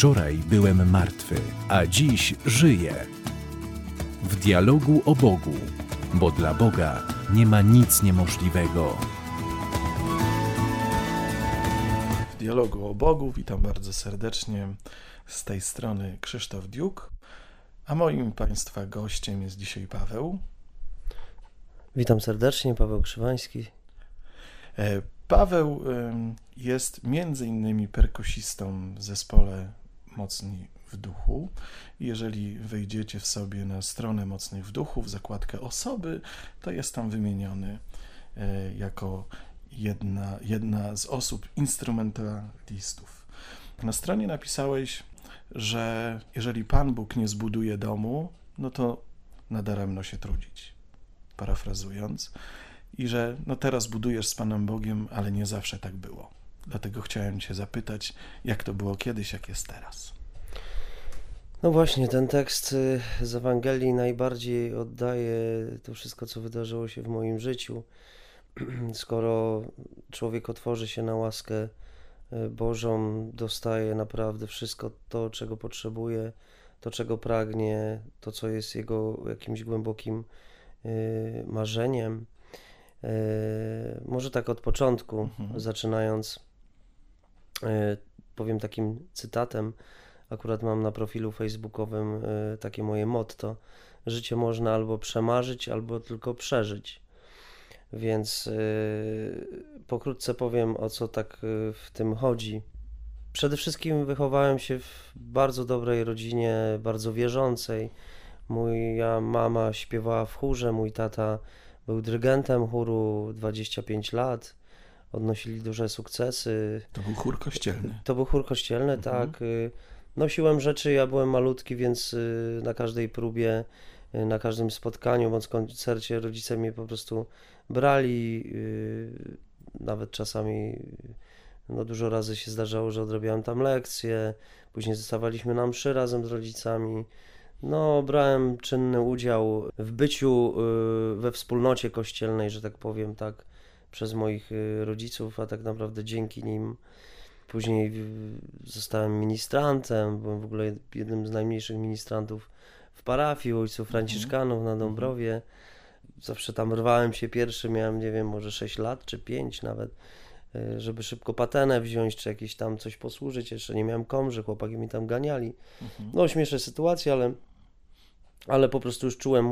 Wczoraj byłem martwy, a dziś żyję. W dialogu o Bogu, bo dla Boga nie ma nic niemożliwego. W dialogu o Bogu witam bardzo serdecznie. Z tej strony Krzysztof Diuk, a moim Państwa gościem jest dzisiaj Paweł. Witam serdecznie, Paweł Krzywański. Paweł jest między innymi perkusistą w zespole Mocni w Duchu. Jeżeli wejdziecie w sobie na stronę Mocnych w Duchu, w zakładkę osoby, to jest tam wymieniony jako jedna z osób instrumentalistów. Na stronie napisałeś, że jeżeli Pan Bóg nie zbuduje domu, no to nadaremno się trudzić, parafrazując. I że teraz budujesz z Panem Bogiem, ale nie zawsze tak było. Dlatego chciałem Cię zapytać, jak to było kiedyś, jak jest teraz. No właśnie, ten tekst z Ewangelii najbardziej oddaje to wszystko, co wydarzyło się w moim życiu. Skoro człowiek otworzy się na łaskę Bożą, dostaje naprawdę wszystko to, czego potrzebuje, to, czego pragnie, to, co jest jego jakimś głębokim marzeniem. Może tak od początku, zaczynając, powiem takim cytatem. Akurat mam na profilu facebookowym takie moje motto: życie można albo przemarzyć, albo tylko przeżyć. Więc pokrótce powiem, o co tak w tym chodzi. Przede wszystkim wychowałem się w bardzo dobrej rodzinie, bardzo wierzącej. Moja mama śpiewała w chórze, mój tata był dyrygentem chóru 25 lat. Odnosili duże sukcesy. To był chór kościelny. To był chór kościelny, tak. Nosiłem rzeczy, ja byłem malutki, więc na każdej próbie, na każdym spotkaniu bądź koncercie rodzice mnie po prostu brali. Nawet czasami, dużo razy się zdarzało, że odrabiałem tam lekcje. Później zostawaliśmy na mszy razem z rodzicami. Brałem czynny udział w byciu we wspólnocie kościelnej, że tak powiem, tak, przez moich rodziców, a tak naprawdę dzięki nim. Później zostałem ministrantem, byłem w ogóle jednym z najmniejszych ministrantów w parafii ojców franciszkanów na Dąbrowie. Zawsze tam rwałem się pierwszy, miałem, nie wiem, może 6 lat czy 5 nawet, żeby szybko patenę wziąć, czy jakieś tam coś posłużyć. Jeszcze nie miałem komży, chłopaki mi tam ganiali. Śmieszne sytuacje, ale po prostu już czułem,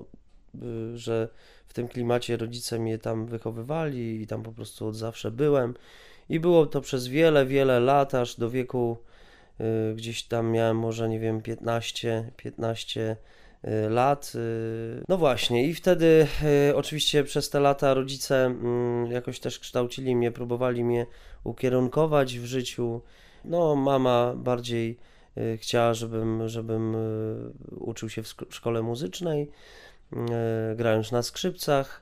że w tym klimacie rodzice mnie tam wychowywali i tam po prostu od zawsze byłem. I było to przez wiele, wiele lat, aż do wieku gdzieś tam miałem może, nie wiem, 15 lat. No właśnie, i wtedy oczywiście przez te lata rodzice jakoś też kształcili mnie, próbowali mnie ukierunkować w życiu. Mama bardziej chciała, żebym uczył się w szkole muzycznej, grając na skrzypcach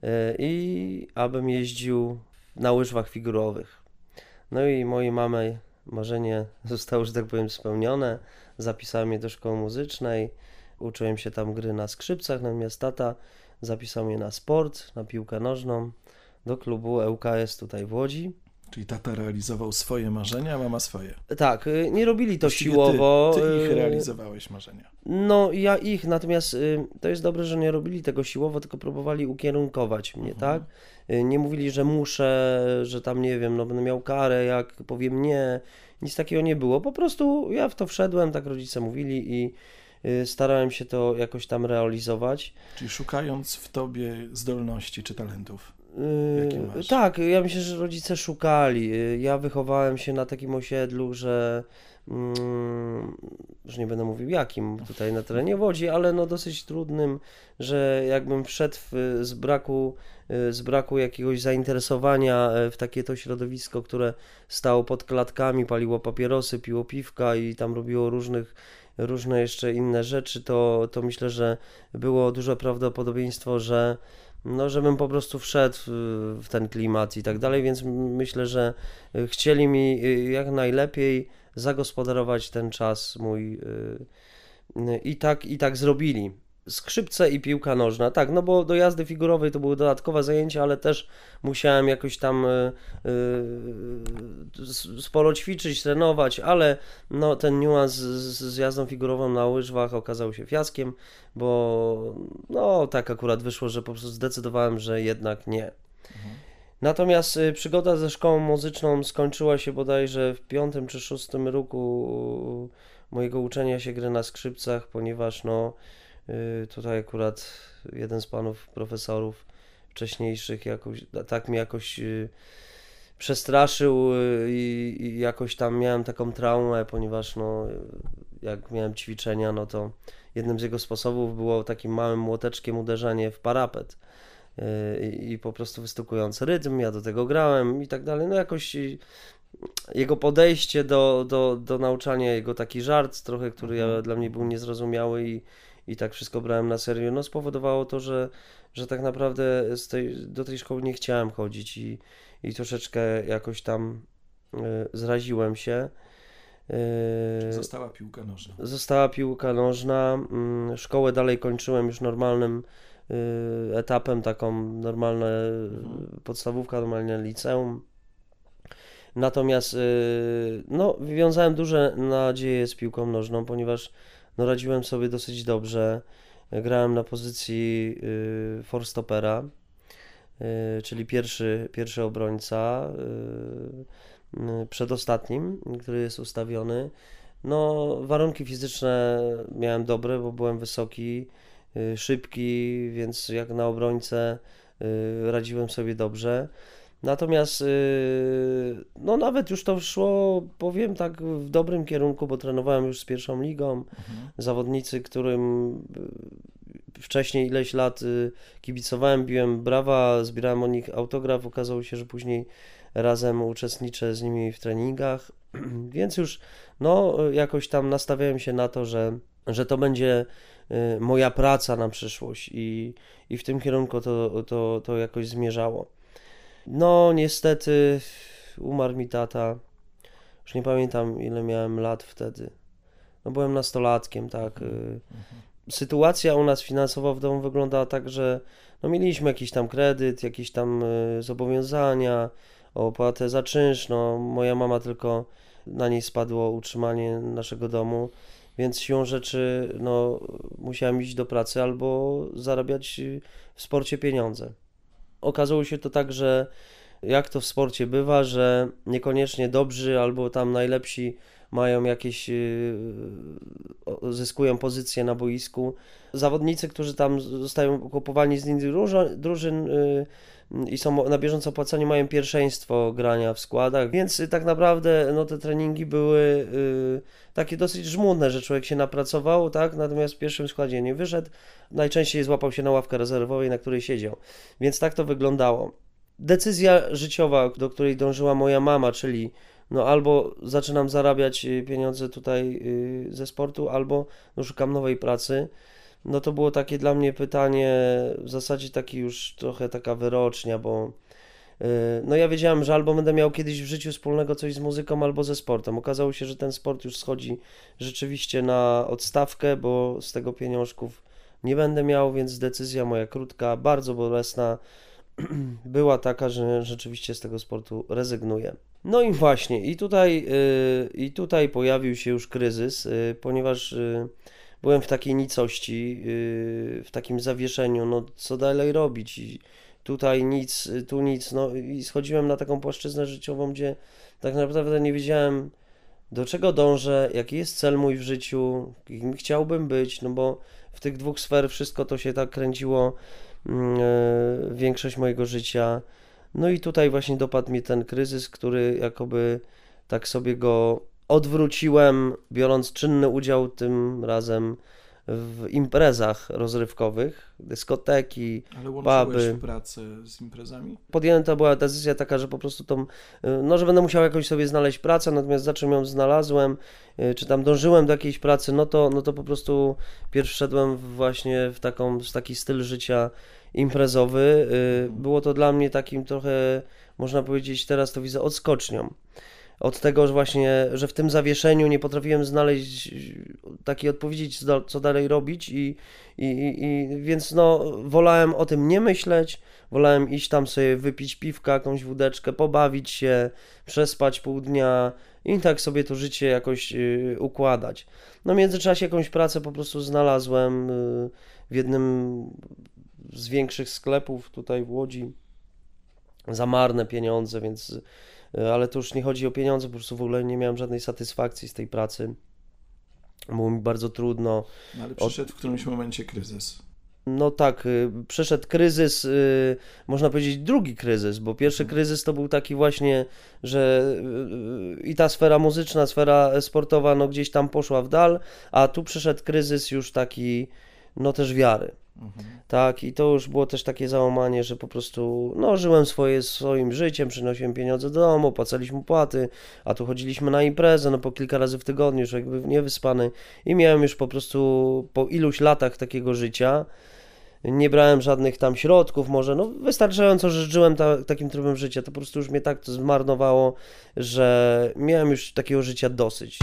i abym jeździł na łyżwach figurowych. I mojej mamy marzenie zostało, że tak powiem, spełnione. Zapisała mnie do szkoły muzycznej, uczyłem się tam gry na skrzypcach, natomiast tata zapisał mnie na sport, na piłkę nożną, do klubu ŁKS tutaj w Łodzi. Czyli tata realizował swoje marzenia, a mama swoje. Tak, nie robili to właściwie siłowo. Ty ich realizowałeś marzenia. Ja ich, natomiast to jest dobre, że nie robili tego siłowo, tylko próbowali ukierunkować mnie, tak? Nie mówili, że muszę, że tam, nie wiem, będę miał karę, jak powiem nie. Nic takiego nie było. Po prostu ja w to wszedłem, tak rodzice mówili i starałem się to jakoś tam realizować. Czyli szukając w tobie zdolności czy talentów. Jakie masz? Tak, ja myślę, że rodzice szukali. Ja wychowałem się na takim osiedlu, że już nie będę mówił jakim tutaj na terenie Łodzi, ale dosyć trudnym, że jakbym wszedł z braku jakiegoś zainteresowania w takie to środowisko, które stało pod klatkami, paliło papierosy, piło piwka i tam robiło różne jeszcze inne rzeczy, to myślę, że było duże prawdopodobieństwo, żebym po prostu wszedł w ten klimat i tak dalej, więc myślę, że chcieli mi jak najlepiej zagospodarować ten czas mój i tak zrobili. Skrzypce i piłka nożna, tak, no bo do jazdy figurowej to były dodatkowe zajęcia, ale też musiałem jakoś tam sporo ćwiczyć, trenować, ale no ten niuans z jazdą figurową na łyżwach okazał się fiaskiem, bo no tak akurat wyszło, że po prostu zdecydowałem, że jednak nie. Natomiast przygoda ze szkołą muzyczną skończyła się bodajże w 5. czy 6. roku mojego uczenia się gry na skrzypcach, ponieważ no tutaj akurat jeden z panów profesorów wcześniejszych tak mnie jakoś przestraszył i jakoś tam miałem taką traumę, ponieważ no jak miałem ćwiczenia, no to jednym z jego sposobów było takim małym młoteczkiem uderzanie w parapet i po prostu wystukując rytm, ja do tego grałem i tak dalej, no jakoś jego podejście do nauczania, jego taki żart trochę, który dla mnie był niezrozumiały i tak wszystko brałem na serio, no spowodowało to, że tak naprawdę do tej szkoły nie chciałem chodzić i troszeczkę jakoś tam zraziłem się. Została piłka nożna. Została piłka nożna, szkołę dalej kończyłem już normalnym etapem, taką normalne podstawówka, normalne liceum. Natomiast no, wiązałem duże nadzieje z piłką nożną, ponieważ no, radziłem sobie dosyć dobrze. Grałem na pozycji forstopera, czyli pierwszy obrońca, przedostatnim, który jest ustawiony. No, warunki fizyczne miałem dobre, bo byłem wysoki, szybki, więc jak na obrońcę radziłem sobie dobrze. Natomiast no nawet już to szło, powiem tak, w dobrym kierunku, bo trenowałem już z pierwszą ligą. Zawodnicy, którym wcześniej ileś lat kibicowałem, biłem brawa, zbierałem o nich autograf, okazało się, że później razem uczestniczę z nimi w treningach, więc już no jakoś tam nastawiałem się na to, że to będzie moja praca na przyszłość i w tym kierunku to jakoś zmierzało. No niestety umarł mi tata, już nie pamiętam ile miałem lat wtedy, no byłem nastolatkiem, tak. Sytuacja u nas finansowa w domu wyglądała tak, że no mieliśmy jakiś tam kredyt, jakieś tam zobowiązania, opłatę za czynsz, no moja mama tylko, na niej spadło utrzymanie naszego domu, więc siłą rzeczy no musiałem iść do pracy albo zarabiać w sporcie pieniądze. Okazało się to tak, że jak to w sporcie bywa, że niekoniecznie dobrzy albo tam najlepsi mają jakieś, zyskują pozycje na boisku. Zawodnicy, którzy tam zostają kupowani z innych drużyn i są na bieżąco opłacani, mają pierwszeństwo grania w składach, więc tak naprawdę no, te treningi były takie dosyć żmudne, że człowiek się napracował, tak, natomiast w pierwszym składzie nie wyszedł, najczęściej złapał się na ławkę rezerwowej, na której siedział, więc tak to wyglądało. Decyzja życiowa, do której dążyła moja mama, czyli no albo zaczynam zarabiać pieniądze tutaj ze sportu, albo no, szukam nowej pracy. No to było takie dla mnie pytanie, w zasadzie taki już trochę taka wyrocznia, bo no ja wiedziałem, że albo będę miał kiedyś w życiu wspólnego coś z muzyką, albo ze sportem. Okazało się, że ten sport już schodzi rzeczywiście na odstawkę, bo z tego pieniążków nie będę miał, więc decyzja moja krótka, bardzo bolesna była taka, że rzeczywiście z tego sportu rezygnuję. No i właśnie, i tutaj pojawił się już kryzys, ponieważ byłem w takiej nicości, w takim zawieszeniu, no co dalej robić? I tutaj nic, tu nic, no i schodziłem na taką płaszczyznę życiową, gdzie tak naprawdę nie wiedziałem, do czego dążę, jaki jest cel mój w życiu, kim chciałbym być, no bo w tych dwóch sfer wszystko to się tak kręciło, większość mojego życia. No i tutaj właśnie dopadł mnie ten kryzys, który jakoby tak sobie go odwróciłem, biorąc czynny udział tym razem w imprezach rozrywkowych, dyskoteki, Ale łączyłeś puby. pracę z imprezami? Podjęta była decyzja taka, że po prostu no, że będę musiał jakoś sobie znaleźć pracę, natomiast za czym ją znalazłem, czy tam dążyłem do jakiejś pracy, no to po prostu pierwszy wszedłem właśnie w taki styl życia imprezowy. Było to dla mnie takim trochę, można powiedzieć, teraz to widzę, odskocznią. od tego, że właśnie, że w tym zawieszeniu nie potrafiłem znaleźć takiej odpowiedzi, co dalej robić więc no wolałem o tym nie myśleć, wolałem iść tam sobie wypić piwka, jakąś wódeczkę, pobawić się, przespać pół dnia i tak sobie to życie jakoś układać. No w międzyczasie jakąś pracę po prostu znalazłem w jednym z większych sklepów tutaj w Łodzi za marne pieniądze, więc ale to już nie chodzi o pieniądze, po prostu w ogóle nie miałem żadnej satysfakcji z tej pracy. Było mi bardzo trudno. No, ale przyszedł w którymś momencie kryzys. No tak, przyszedł kryzys, można powiedzieć drugi kryzys, bo pierwszy kryzys to był taki właśnie, że i ta sfera muzyczna, sfera sportowa no gdzieś tam poszła w dal, a tu przyszedł kryzys już taki, no też wiary. Tak, i to już było też takie załamanie, że po prostu no żyłem swoim życiem, przynosiłem pieniądze do domu, płacaliśmy opłaty, a tu chodziliśmy na imprezę, no po kilka razy w tygodniu, już jakby niewyspany i miałem już po prostu po iluś latach takiego życia, nie brałem żadnych tam środków, może no wystarczająco, że żyłem takim trybem życia, to po prostu już mnie tak to zmarnowało, że miałem już takiego życia dosyć.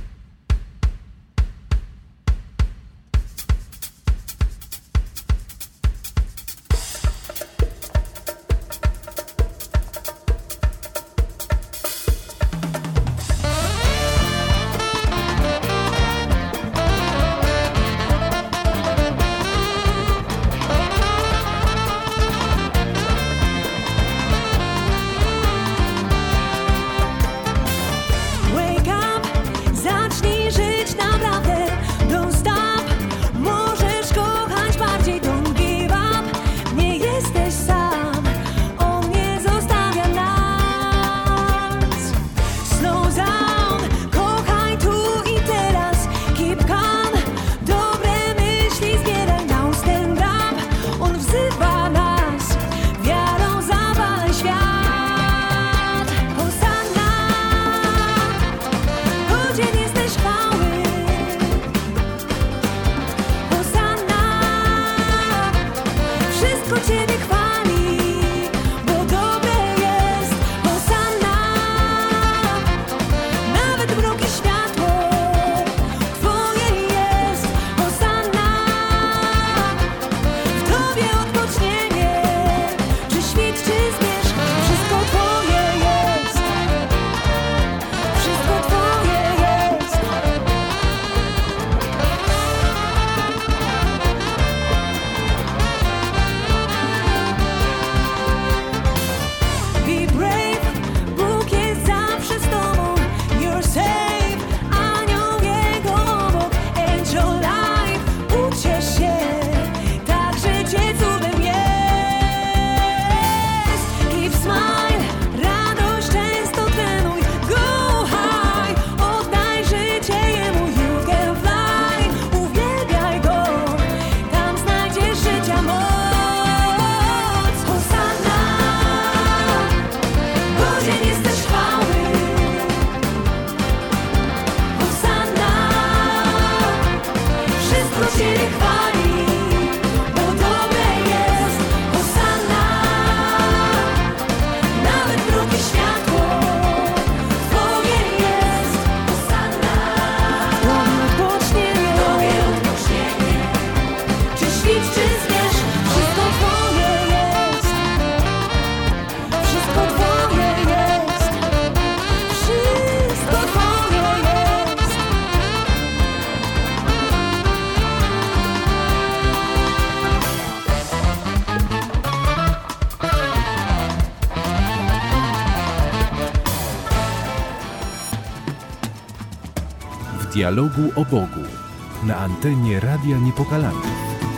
Dialogu o Bogu na antenie Radia Niepokalanów.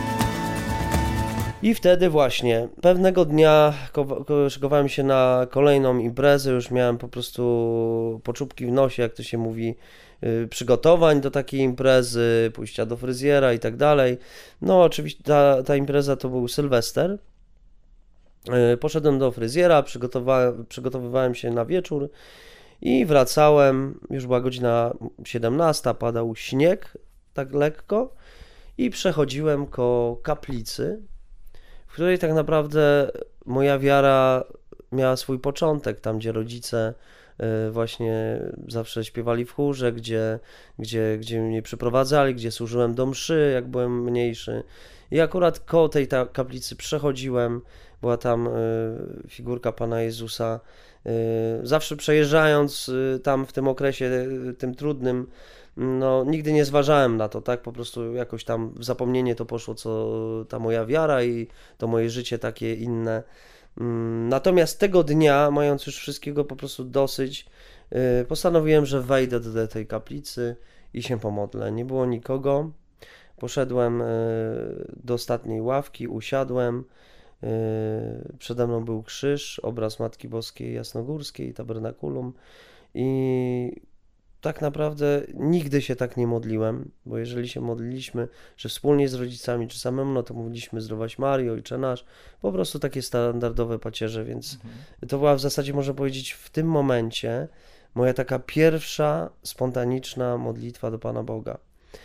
I wtedy właśnie pewnego dnia szykowałem się na kolejną imprezę, już miałem po prostu poczupki w nosie, jak to się mówi, przygotowań do takiej imprezy, pójścia do fryzjera i tak dalej. No oczywiście ta impreza to był Sylwester. Poszedłem do fryzjera, przygotowywałem się na wieczór i wracałem, już była godzina 17, padał śnieg tak lekko i przechodziłem koło kaplicy, w której tak naprawdę moja wiara miała swój początek, tam gdzie rodzice właśnie zawsze śpiewali w chórze, gdzie mnie przyprowadzali, gdzie służyłem do mszy, jak byłem mniejszy. I akurat koło tej kaplicy przechodziłem, była tam figurka Pana Jezusa. Zawsze przejeżdżając tam w tym okresie, tym trudnym, no nigdy nie zważałem na to, tak? Po prostu jakoś tam w zapomnienie to poszło, co ta moja wiara i to moje życie takie inne. Natomiast tego dnia, mając już wszystkiego po prostu dosyć, postanowiłem, że wejdę do tej kaplicy i się pomodlę. Nie było nikogo. Poszedłem do ostatniej ławki, usiadłem. Przede mną był krzyż, obraz Matki Boskiej Jasnogórskiej, tabernakulum i tak naprawdę nigdy się tak nie modliłem, bo jeżeli się modliliśmy, że wspólnie z rodzicami czy samemu, no to mówiliśmy Zdrowaś Maryjo, Ojcze Nasz, po prostu takie standardowe pacierze, więc to była w zasadzie, można powiedzieć, w tym momencie moja taka pierwsza spontaniczna modlitwa do Pana Boga.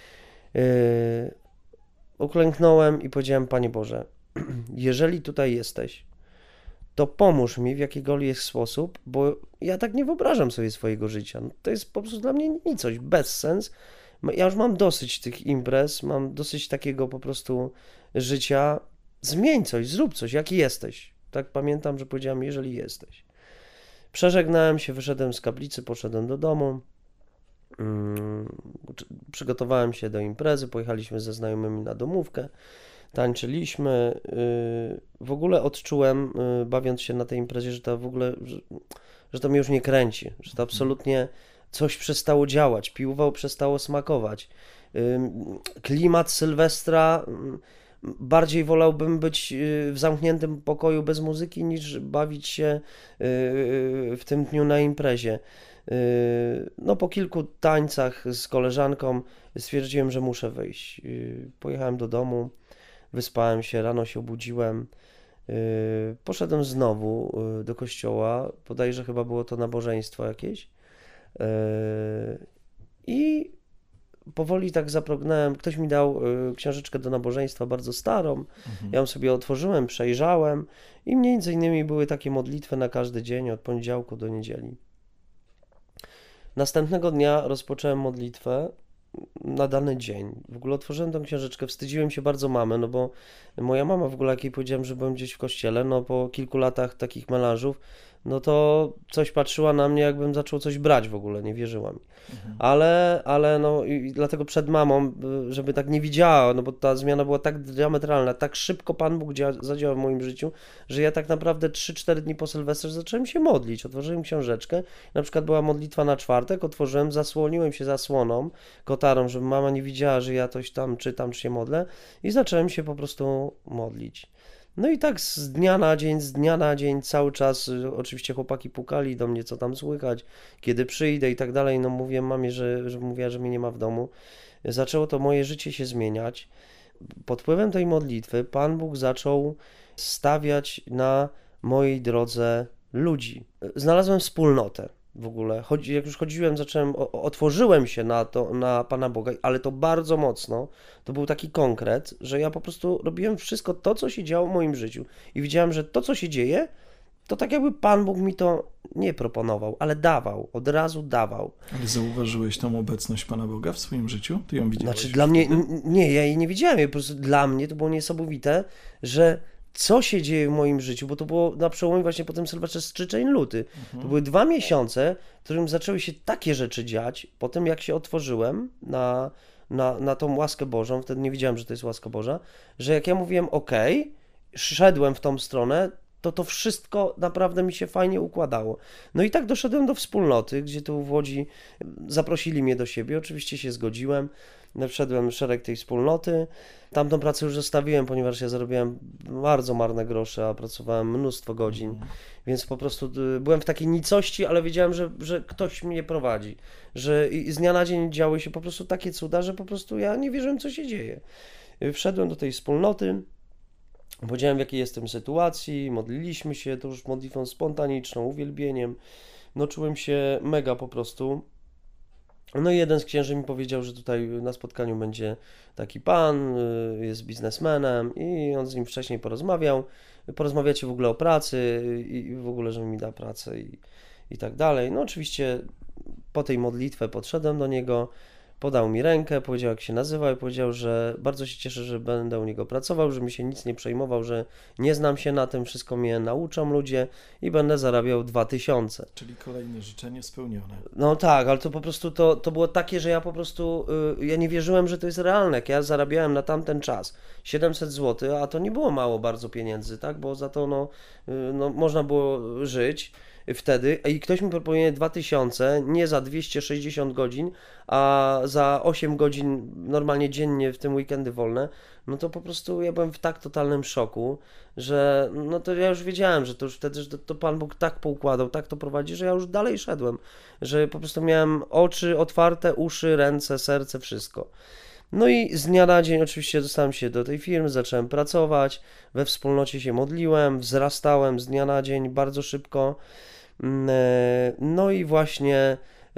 Uklęknąłem i powiedziałem: Panie Boże, jeżeli tutaj jesteś, to pomóż mi w jakikolwiek sposób, bo ja tak nie wyobrażam sobie swojego życia. No, to jest po prostu dla mnie nicość, bezsens. Ja już mam dosyć tych imprez, mam dosyć takiego po prostu życia. Zmień coś, zrób coś, jaki jesteś. Tak pamiętam, że powiedziałem: jeżeli jesteś. Przeżegnałem się, wyszedłem z kaplicy, poszedłem do domu. Przygotowałem się do imprezy, pojechaliśmy ze znajomymi na domówkę. Tańczyliśmy, w ogóle odczułem, bawiąc się na tej imprezie, że to w ogóle, że to mnie już nie kręci, że to absolutnie coś przestało działać, piwo przestało smakować. Klimat Sylwestra, bardziej wolałbym być w zamkniętym pokoju bez muzyki, niż bawić się w tym dniu na imprezie. No, po kilku tańcach z koleżanką stwierdziłem, że muszę wyjść. Pojechałem do domu. Wyspałem się, rano się obudziłem, poszedłem znowu do kościoła, bodajże chyba było to nabożeństwo jakieś i powoli tak zapragnąłem, ktoś mi dał książeczkę do nabożeństwa bardzo starą, ja ją sobie otworzyłem, przejrzałem i między innymi były takie modlitwy na każdy dzień, od poniedziałku do niedzieli. Następnego dnia rozpocząłem modlitwę na dany dzień. W ogóle otworzyłem tą książeczkę, wstydziłem się bardzo mamy, no bo moja mama w ogóle, jak jej powiedziałem, że byłem gdzieś w kościele, no po kilku latach takich melanżów, no to coś patrzyła na mnie, jakbym zaczął coś brać w ogóle, nie wierzyła mi. Ale no i dlatego przed mamą, żeby tak nie widziała, no bo ta zmiana była tak diametralna, tak szybko Pan Bóg zadziałał w moim życiu, że ja tak naprawdę 3-4 dni po Sylwestrze zacząłem się modlić. Otworzyłem książeczkę, na przykład była modlitwa na czwartek, otworzyłem, zasłoniłem się zasłoną, kotarą, żeby mama nie widziała, że ja coś tam czytam, czy się modlę i zacząłem się po prostu modlić. No i tak z dnia na dzień, cały czas, oczywiście chłopaki pukali do mnie, co tam słychać, kiedy przyjdę i tak dalej, no mówię mamie, że mówiła, że mnie nie ma w domu. Zaczęło to moje życie się zmieniać. Pod wpływem tej modlitwy Pan Bóg zaczął stawiać na mojej drodze ludzi. Znalazłem wspólnotę. W ogóle, jak już chodziłem, otworzyłem się na Pana Boga, ale to bardzo mocno, to był taki konkret, że ja po prostu robiłem wszystko to, co się działo w moim życiu i widziałem, że to, co się dzieje, to tak jakby Pan Bóg mi to nie proponował, ale dawał, od razu dawał. Ale zauważyłeś tą obecność Pana Boga w swoim życiu? Ty ją widziałeś? Znaczy dla mnie, nie, ja jej nie widziałem, po prostu dla mnie to było niesamowite, że co się dzieje w moim życiu, bo to było na przełomie właśnie po tym Sylwestrze styczeń, luty. To były 2 miesiące, w którym zaczęły się takie rzeczy dziać, po tym jak się otworzyłem na tą łaskę Bożą, wtedy nie wiedziałem, że to jest łaska Boża, że jak ja mówiłem okej, szedłem w tą stronę, to wszystko naprawdę mi się fajnie układało. No i tak doszedłem do wspólnoty, gdzie tu w Łodzi zaprosili mnie do siebie, oczywiście się zgodziłem, wszedłem w szereg tej wspólnoty. Tamtą pracę już zostawiłem, ponieważ ja zarobiłem bardzo marne grosze, a pracowałem mnóstwo godzin, więc po prostu byłem w takiej nicości, ale wiedziałem, że ktoś mnie prowadzi, że z dnia na dzień działy się po prostu takie cuda, że po prostu ja nie wierzyłem, co się dzieje. Wszedłem do tej wspólnoty, powiedziałem, w jakiej jestem sytuacji, modliliśmy się, to już modlitwą spontaniczną, uwielbieniem, no czułem się mega po prostu. No i jeden z księży mi powiedział, że tutaj na spotkaniu będzie taki pan, jest biznesmenem i on z nim wcześniej porozmawiał, porozmawiacie w ogóle o pracy i w ogóle, że mi da pracę i tak dalej. No oczywiście po tej modlitwie podszedłem do niego, podał mi rękę, powiedział jak się nazywa i powiedział, że bardzo się cieszę, że będę u niego pracował, że mi się nic nie przejmował, że nie znam się na tym, wszystko mnie nauczą ludzie i będę zarabiał 2000. Czyli kolejne życzenie spełnione. No tak, ale to po prostu to było takie, że ja po prostu, ja nie wierzyłem, że to jest realne. Jak ja zarabiałem na tamten czas 700 zł, a to nie było mało bardzo pieniędzy, tak, bo za to no można było żyć wtedy i ktoś mi proponuje 2000, nie za 260 godzin, a za 8 godzin normalnie dziennie, w tym weekendy wolne, no to po prostu ja byłem w tak totalnym szoku, że no to ja już wiedziałem, że to już wtedy, że to Pan Bóg tak poukładał, tak to prowadzi, że ja już dalej szedłem, że po prostu miałem oczy otwarte, uszy, ręce, serce, wszystko. No i z dnia na dzień oczywiście dostałem się do tej firmy, zacząłem pracować, we wspólnocie się modliłem, wzrastałem z dnia na dzień bardzo szybko. No i właśnie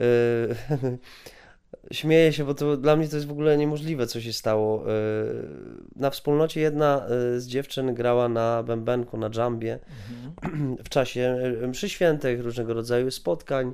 śmieję się, bo to dla mnie to jest w ogóle niemożliwe, co się stało. Na wspólnocie jedna z dziewczyn grała na bębenku, na dżambie w czasie mszy świętych, różnego rodzaju spotkań.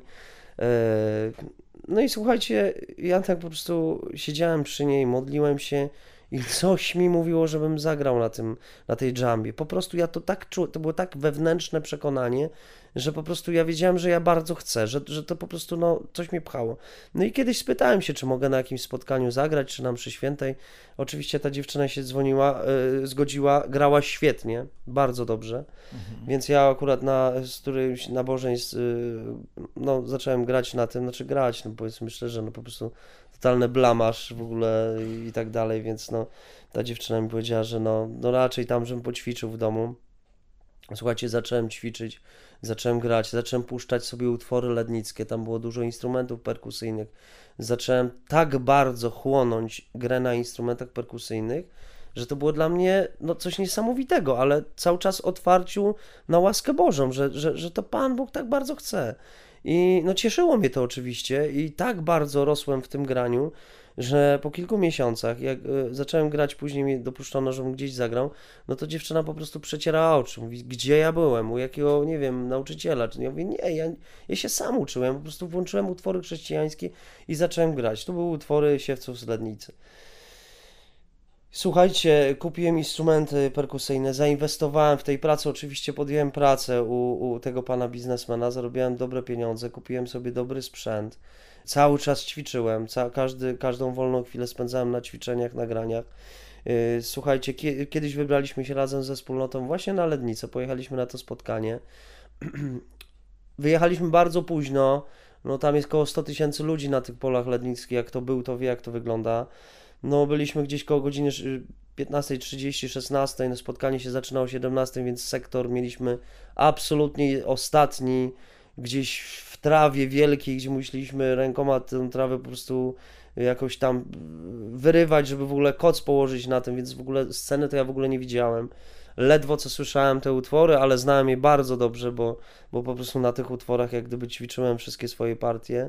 No i słuchajcie, ja tak po prostu siedziałem przy niej, modliłem się i coś mi mówiło, żebym zagrał na tej dżambie. Po prostu ja to tak czułem, to było tak wewnętrzne przekonanie, że po prostu ja wiedziałem, że ja bardzo chcę, że to po prostu no, coś mnie pchało. No i kiedyś spytałem się, czy mogę na jakimś spotkaniu zagrać, czy na mszy świętej. Oczywiście ta dziewczyna się zgodziła, grała świetnie, bardzo dobrze. Więc ja akurat z którymś nabożeństw no, zacząłem grać na tym, grać, no powiedzmy szczerze, no po prostu totalny blamaż w ogóle i tak dalej, więc no ta dziewczyna mi powiedziała, że no raczej tam, żebym poćwiczył w domu. Słuchajcie, zacząłem ćwiczyć, zacząłem grać, zacząłem puszczać sobie utwory lednickie, tam było dużo instrumentów perkusyjnych. Zacząłem tak bardzo chłonąć grę na instrumentach perkusyjnych, że to było dla mnie no, coś niesamowitego, ale cały czas otwarciu na łaskę Bożą, że to Pan Bóg tak bardzo chce. I no cieszyło mnie to oczywiście i tak bardzo rosłem w tym graniu, że po kilku miesiącach, jak zacząłem grać, później mi dopuszczono, żebym gdzieś zagrał, no to dziewczyna po prostu przecierała oczy, mówi, gdzie ja byłem, u jakiego, nie wiem, nauczyciela, ja mówię, nie, ja się sam uczyłem, po prostu włączyłem utwory chrześcijańskie i zacząłem grać. To były utwory Siewców z Lednicy. Słuchajcie, kupiłem instrumenty perkusyjne, zainwestowałem w tej pracy, oczywiście podjąłem pracę u tego pana biznesmena, zarobiłem dobre pieniądze, kupiłem sobie dobry sprzęt, cały czas ćwiczyłem, każdą wolną chwilę spędzałem na ćwiczeniach, nagraniach. Słuchajcie, kiedyś wybraliśmy się razem ze wspólnotą właśnie na Lednicę, pojechaliśmy na to spotkanie, wyjechaliśmy bardzo późno, no tam jest około 100 000 ludzi na tych polach lednickich, jak to był, to wie jak to wygląda. No byliśmy gdzieś koło godziny 15:30, 16, no spotkanie się zaczynało o 17, więc sektor mieliśmy absolutnie ostatni, gdzieś w trawie wielkiej, gdzie musieliśmy rękoma tę trawę po prostu jakoś tam wyrywać, żeby w ogóle koc położyć na tym, więc w ogóle sceny to ja w ogóle nie widziałem. Ledwo co słyszałem te utwory, ale znałem je bardzo dobrze, bo po prostu na tych utworach jak gdyby ćwiczyłem wszystkie swoje partie.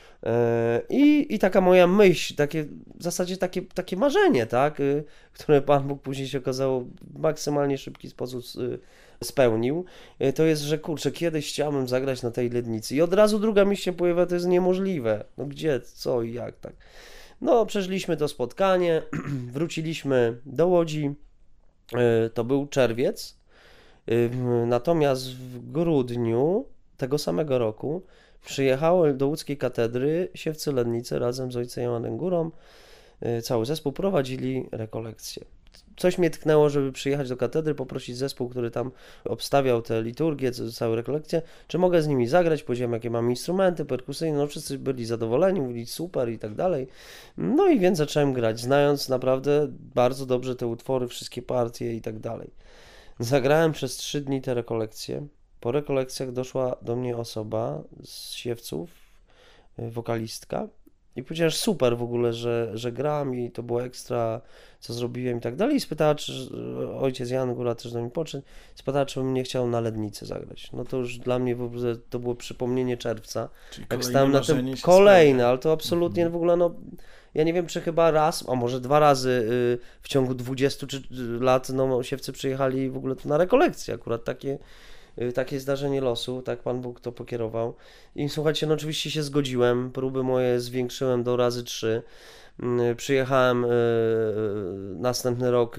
I taka moja myśl, w zasadzie takie marzenie, tak, które Pan Bóg później się okazało w maksymalnie szybki sposób spełnił, to jest, że kurczę, kiedyś chciałbym zagrać na tej Lednicy i od razu druga myśl się pojawia, to jest niemożliwe, no gdzie, co i jak, tak. No, przeżyliśmy to spotkanie, wróciliśmy do Łodzi, to był czerwiec, natomiast w grudniu tego samego roku przyjechało do łódzkiej katedry Siewcy Lednicy razem z ojcem Joannem Górą. Cały zespół prowadzili rekolekcje. Coś mnie tknęło, żeby przyjechać do katedry, poprosić zespół, który tam obstawiał te liturgie, całe rekolekcje, czy mogę z nimi zagrać, powiedziałem jakie mam instrumenty perkusyjne, no wszyscy byli zadowoleni, mówili super i tak dalej. No i więc zacząłem grać, znając naprawdę bardzo dobrze te utwory, wszystkie partie i tak dalej. Zagrałem przez 3 dni te rekolekcje. Po rekolekcjach doszła do mnie osoba z Siewców, wokalistka, i powiedziała, że super w ogóle, że gram i to było ekstra, co zrobiłem i tak dalej. I spytała, czy ojciec Jan Góra też do mnie podszedł, spytała, czy bym nie chciał na Lednicy zagrać. No to już dla mnie w ogóle to było przypomnienie czerwca. Czyli jak stałem na tym kolejne, ale to absolutnie w ogóle, no ja nie wiem, czy chyba raz, a może 2 razy w ciągu 20 lat, no Osiewcy przyjechali w ogóle tu na rekolekcję, akurat takie zdarzenie losu, tak Pan Bóg to pokierował. I słuchajcie, no oczywiście się zgodziłem, próby moje zwiększyłem do razy 3. Przyjechałem następny rok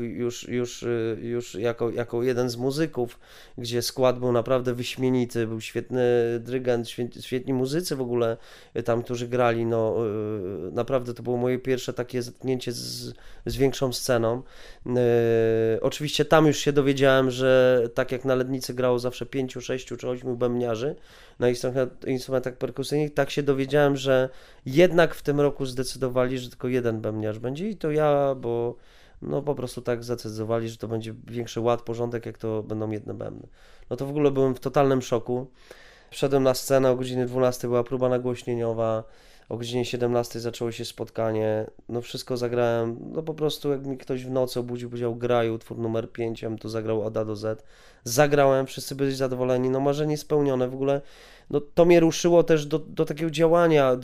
już jako jeden z muzyków, gdzie skład był naprawdę wyśmienity, był świetny dyrygent, świetni muzycy w ogóle tam, którzy grali, no naprawdę to było moje pierwsze takie zetknięcie z większą sceną. Oczywiście tam już się dowiedziałem, że tak jak na Lednicy grało zawsze 5, 6 czy 8 bębniarzy na instrumentach perkusyjnych, tak się dowiedziałem, że jednak w tym roku zdecydowali, że tylko jeden bębniarz będzie i to ja, bo no po prostu tak zdecydowali, że to będzie większy ład, porządek, jak to będą jedne bębny. No to w ogóle byłem w totalnym szoku. Wszedłem na scenę, o godzinie 12 była próba nagłośnieniowa, o godzinie 17 zaczęło się spotkanie, no wszystko zagrałem, no po prostu jak mi ktoś w nocy obudził, powiedział graj utwór numer 5, to zagrał od A do Z. Zagrałem, wszyscy byli zadowoleni, no marzenie spełnione, w ogóle no to mnie ruszyło też do takiego działania,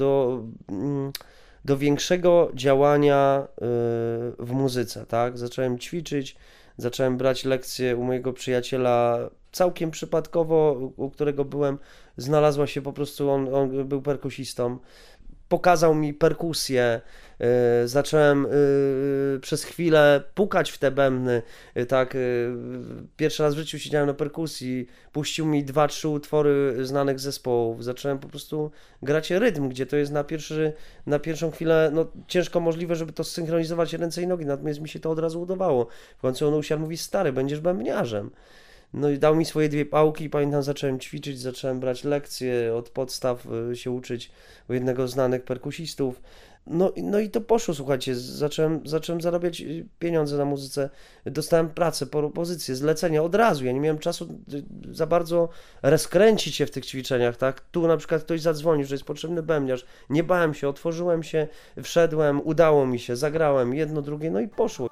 do większego działania w muzyce, tak? Zacząłem ćwiczyć, zacząłem brać lekcje u mojego przyjaciela, całkiem przypadkowo, u którego byłem, znalazła się po prostu, on był perkusistą, pokazał mi perkusję, zacząłem przez chwilę pukać w te bębny, tak, pierwszy raz w życiu siedziałem na perkusji, puścił mi 2-3 utwory znanych zespołów, zacząłem po prostu grać rytm, gdzie to jest na pierwszą chwilę, no ciężko możliwe, żeby to zsynchronizować ręce i nogi, natomiast mi się to od razu udawało. W końcu on usiadł, mówi, stary, będziesz bębniarzem. No i dał mi swoje 2 pałki i pamiętam, zacząłem ćwiczyć, zacząłem brać lekcje, od podstaw się uczyć u jednego z znanych perkusistów. No i to poszło, słuchajcie, zacząłem zarabiać pieniądze na muzyce, dostałem pracę, propozycje, zlecenia od razu, ja nie miałem czasu za bardzo rozkręcić się w tych ćwiczeniach, tak? Tu na przykład ktoś zadzwonił, że jest potrzebny bębniarz, nie bałem się, otworzyłem się, wszedłem, udało mi się, zagrałem jedno, drugie, no i poszło.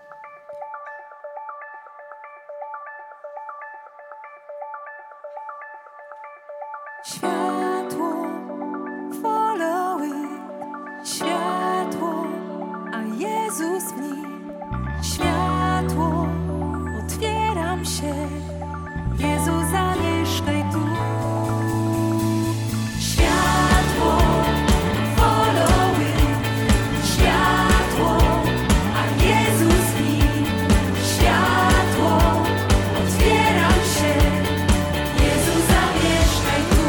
Światło, follow it. Światło, a Jezus w nim. Światło, otwieram się. Jezu, zamieszkaj tu. Światło, follow it. Światło, a Jezus w nim. Światło, otwieram się. Jezu, zamieszkaj tu.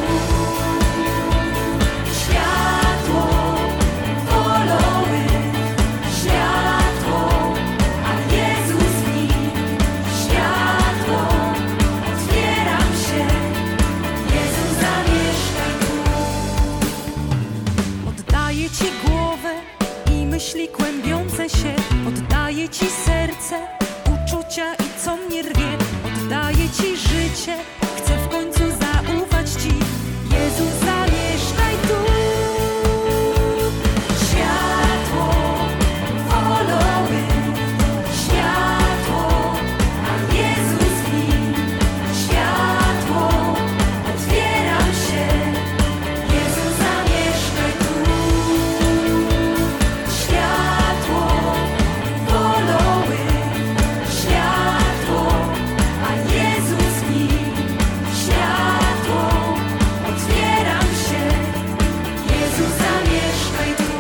Światło, follow it. Światło, a Jezus w nim. Światło, otwieram się. Jezu, zamieszkaj tu. Oddaję Ci głowę i myśli kłębiące się. Oddaję Ci serce, uczucia i co mnie rwie. Oddaję Ci życie, chcę w końcu zaufać Ci. Jezu, zamieszkaj tu. Światło, follow it. Światło, a Jezus w nim. Światło, otwieram się. Jezu, zamieszkaj tu. Światło, follow it. Światło, a Jezus w nim. Światło, otwieram się. Jezu, zamieszkaj tu.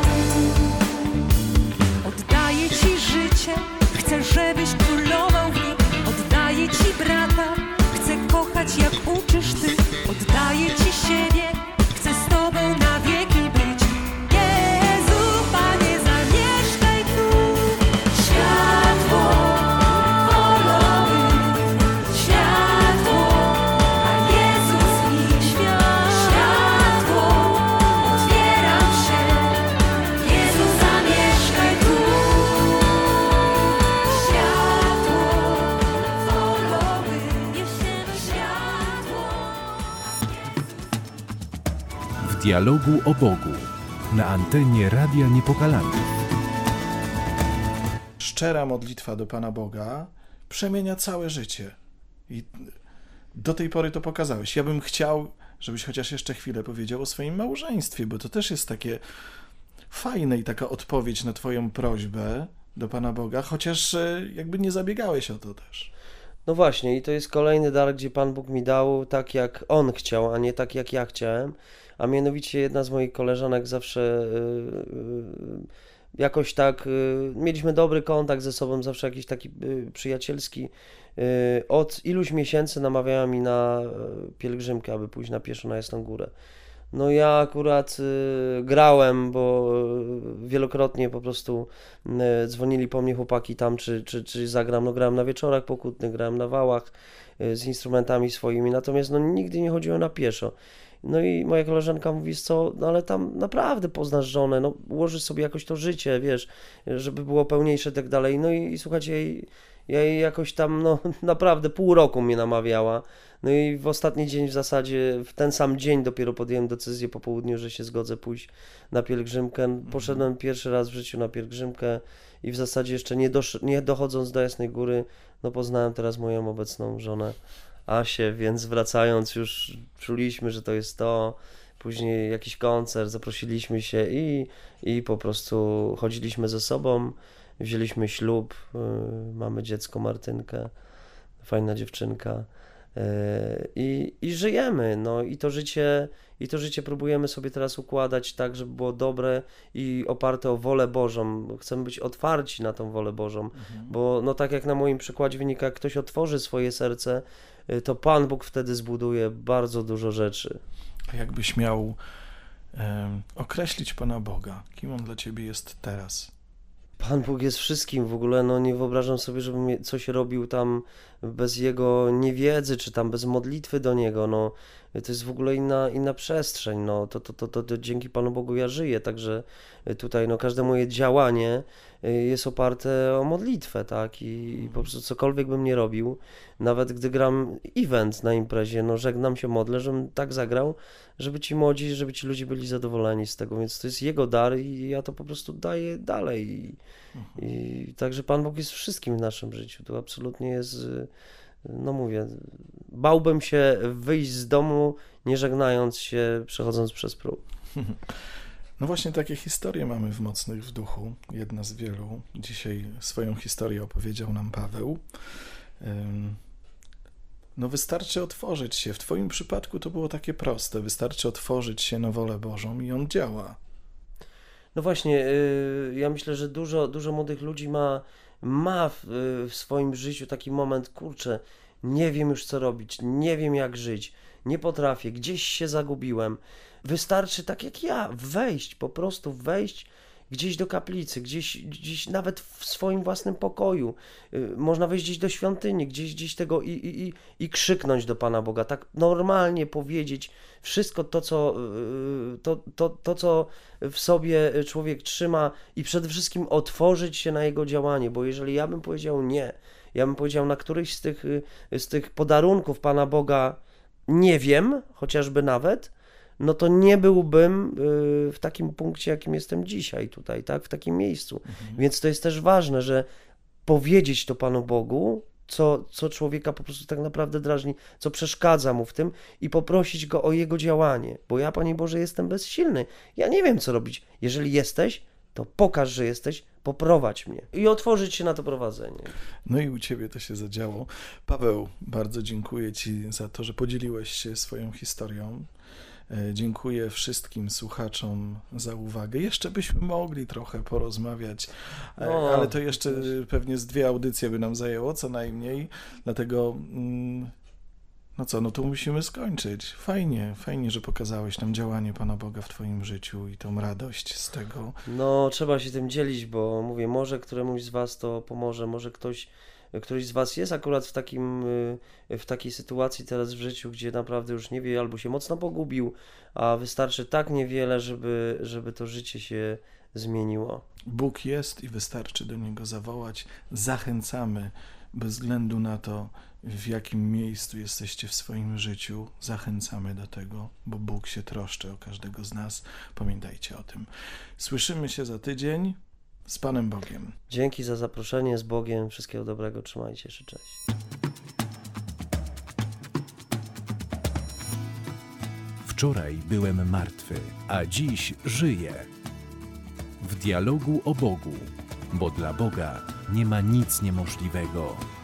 Oddaję Ci życie, chcę, żebyś królował w nim. Oddaję Ci brata, chcę kochać jak uczysz Ty. Oddaję Ci siebie, chcę z Tobą na wieki być. Jezu, Panie, zamieszkaj tu. Światło, follow it. Światło, a Jezus w nim. Światło, otwieram się. Jezu, zamieszkaj tu. Światło, follow it. Niesiemy światło. W dialogu o Bogu na antenie Radia Niepokalanów. Szczera modlitwa do Pana Boga przemienia całe życie. I do tej pory to pokazałeś. Ja bym chciał, żebyś chociaż jeszcze chwilę powiedział o swoim małżeństwie, bo to też jest takie fajne i taka odpowiedź na twoją prośbę do Pana Boga, chociaż jakby nie zabiegałeś o to też. No właśnie, i to jest kolejny dar, gdzie Pan Bóg mi dał tak, jak On chciał, a nie tak, jak ja chciałem. A mianowicie jedna z moich koleżanek zawsze jakoś tak, mieliśmy dobry kontakt ze sobą, zawsze jakiś taki przyjacielski. Od iluś miesięcy namawiała mi na pielgrzymkę, aby pójść na pieszo na Jasną Górę. No ja akurat grałem, bo wielokrotnie po prostu dzwonili po mnie chłopaki tam, czy zagram. No grałem na wieczorach pokutnych, grałem na wałach z instrumentami swoimi, natomiast no nigdy nie chodziłem na pieszo. No i moja koleżanka mówi, co, no ale tam naprawdę poznasz żonę, no ułożysz sobie jakoś to życie, wiesz, żeby było pełniejsze i tak dalej. No i słuchajcie, ja jej jakoś tam, no naprawdę pół roku mnie namawiała. No i w ostatni dzień w zasadzie, w ten sam dzień dopiero podjąłem decyzję po południu, że się zgodzę pójść na pielgrzymkę. Poszedłem pierwszy raz w życiu na pielgrzymkę i w zasadzie jeszcze nie dochodząc do Jasnej Góry, no poznałem teraz moją obecną żonę Asię, więc wracając już czuliśmy, że to jest to. Później jakiś koncert, zaprosiliśmy się i po prostu chodziliśmy ze sobą, wzięliśmy ślub, mamy dziecko Martynkę, fajna dziewczynka. I żyjemy, no i to życie próbujemy sobie teraz układać tak, żeby było dobre i oparte o wolę Bożą. Chcemy być otwarci na tą wolę Bożą, bo no tak jak na moim przykładzie wynika, jak ktoś otworzy swoje serce, to Pan Bóg wtedy zbuduje bardzo dużo rzeczy. A jakbyś miał określić Pana Boga, kim On dla ciebie jest teraz? Pan Bóg jest wszystkim w ogóle, no nie wyobrażam sobie, żebym coś robił tam bez Jego niewiedzy, czy tam bez modlitwy do Niego, no to jest w ogóle inna przestrzeń, no to dzięki Panu Bogu ja żyję, także tutaj no każde moje działanie jest oparte o modlitwę, tak, i po prostu cokolwiek bym nie robił, nawet gdy gram event na imprezie, no żegnam się, modlę, żebym tak zagrał, żeby ci młodzi, żeby ci ludzie byli zadowoleni z tego, więc to jest Jego dar i ja to po prostu daję dalej i także Pan Bóg jest wszystkim w naszym życiu, to absolutnie jest, no mówię, bałbym się wyjść z domu, nie żegnając się, przechodząc przez próg. No właśnie takie historie mamy w Mocnych w Duchu, jedna z wielu. Dzisiaj swoją historię opowiedział nam Paweł. No wystarczy otworzyć się. W twoim przypadku to było takie proste. Wystarczy otworzyć się na wolę Bożą i On działa. No właśnie, ja myślę, że dużo młodych ludzi ma w swoim życiu taki moment, kurczę, nie wiem już co robić, nie wiem jak żyć, nie potrafię, gdzieś się zagubiłem. Wystarczy tak jak ja, po prostu wejść gdzieś do kaplicy, gdzieś nawet w swoim własnym pokoju. Można wejść gdzieś do świątyni, gdzieś tego i krzyknąć do Pana Boga, tak normalnie powiedzieć wszystko to, co w sobie człowiek trzyma i przede wszystkim otworzyć się na Jego działanie, bo jeżeli ja bym powiedział nie, ja bym powiedział na któryś z tych podarunków Pana Boga nie wiem, chociażby nawet, no to nie byłbym w takim punkcie, jakim jestem dzisiaj tutaj, tak, w takim miejscu. Więc to jest też ważne, że powiedzieć to Panu Bogu, co człowieka po prostu tak naprawdę drażni, co przeszkadza mu w tym i poprosić Go o Jego działanie, bo ja, Panie Boże, jestem bezsilny. Ja nie wiem, co robić. Jeżeli jesteś, to pokaż, że jesteś, poprowadź mnie i otworzyć się na to prowadzenie. No i u Ciebie to się zadziało. Paweł, bardzo dziękuję Ci za to, że podzieliłeś się swoją historią. Dziękuję wszystkim słuchaczom za uwagę. Jeszcze byśmy mogli trochę porozmawiać, ale to jeszcze pewnie z 2 audycje by nam zajęło, co najmniej. Dlatego, no to musimy skończyć. Fajnie, że pokazałeś nam działanie Pana Boga w Twoim życiu i tą radość z tego. No, trzeba się tym dzielić, bo mówię, może któremuś z Was to pomoże, może któryś z Was jest akurat w takiej sytuacji teraz w życiu, gdzie naprawdę już nie wie, albo się mocno pogubił, a wystarczy tak niewiele, żeby to życie się zmieniło. Bóg jest i wystarczy do Niego zawołać. Zachęcamy, bez względu na to, w jakim miejscu jesteście w swoim życiu, zachęcamy do tego, bo Bóg się troszczy o każdego z nas. Pamiętajcie o tym. Słyszymy się za tydzień. Z Panem Bogiem. Dzięki za zaproszenie, z Bogiem, wszystkiego dobrego, trzymajcie się, cześć. Wczoraj byłem martwy, a dziś żyję. w dialogu o Bogu, bo dla Boga nie ma nic niemożliwego.